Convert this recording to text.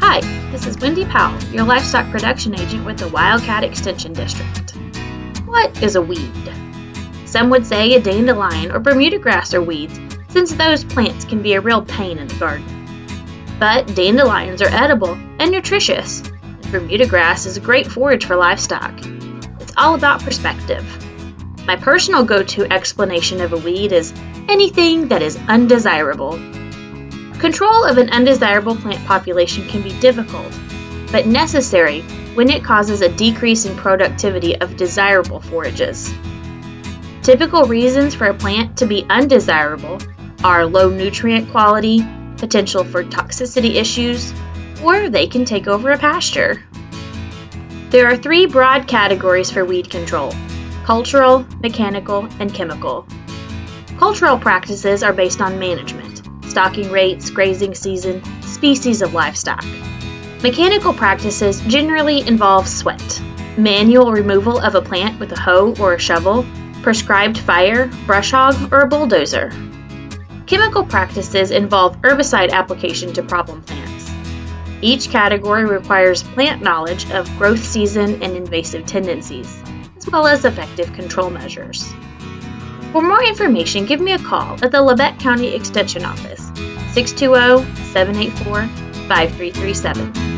Hi, this is Wendy Powell, your livestock production agent with the Wildcat Extension District. What is a weed? Some would say a dandelion or Bermuda grass are weeds, since those plants can be a real pain in the garden. But dandelions are edible and nutritious, and Bermuda grass is a great forage for livestock. It's all about perspective. My personal go-to explanation of a weed is anything that is undesirable. Control of an undesirable plant population can be difficult, but necessary when it causes a decrease in productivity of desirable forages. Typical reasons for a plant to be undesirable are low nutrient quality, potential for toxicity issues, or they can take over a pasture. There are 3 broad categories for weed control: cultural, mechanical, and chemical. Cultural practices are based on management, stocking rates, grazing season, species of livestock. Mechanical practices generally involve sweat, manual removal of a plant with a hoe or a shovel, prescribed fire, brush hog, or a bulldozer. Chemical practices involve herbicide application to problem plants. Each category requires plant knowledge of growth season and invasive tendencies, as well as effective control measures. For more information, give me a call at the Labette County Extension Office, 620-784-5337.